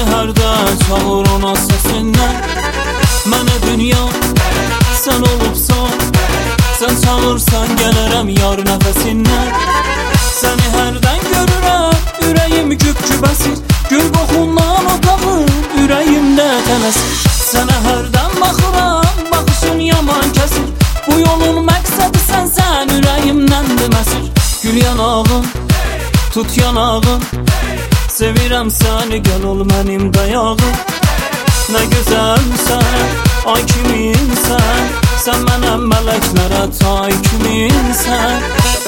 səhərdə çalır ona səsindən. Mənə dünya sən olubsan, sən çalırsan gələrəm yar nəfəsindən. Səni hərdən görürəm, ürəyim güp-güp əsir. Gül qoxundan otağım, ürəyimdə tələsir. Sənə hərdən baxıram, baxışın yaman kəsir. Bu yolun məqsədi sənsən, ürəyimdən deməsir. Gül yanağım, tut yanağım, sevirəm səni, gəl ol mənim dayağım. Nə gözəlsən, ay kiminsən, sən mənəm mələklərə tay kiminsən.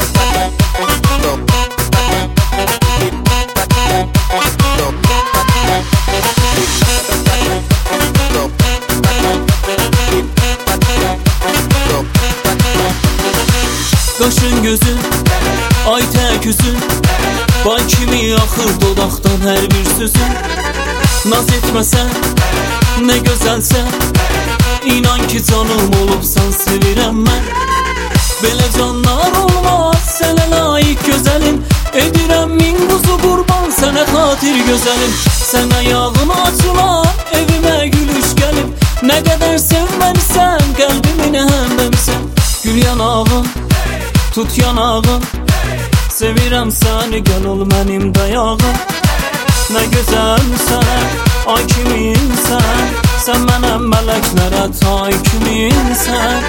Qaşın gözün, ay tək üzün, bay kimi axır dodaqdan hər bir sözün. Naz etməsən, nə gözəlsən, inan ki canım olubsan, sevirəm mən. Belə canlar olmaz, sənə layiq gözəlim, edirəm min quzu qurban, sənə xatir gözəlim. Sən ayağına açılan, evimə gülüş gəlib. Nə qədər sevməlisən, qəlbimin həmbəmsən. Gül yanağım, tut yanağım, sevirəm səni, gəl ol mənim dayağım. Nə gözəlsən, ay kiminsən, sən mənəm mələklərə tay kiminsən.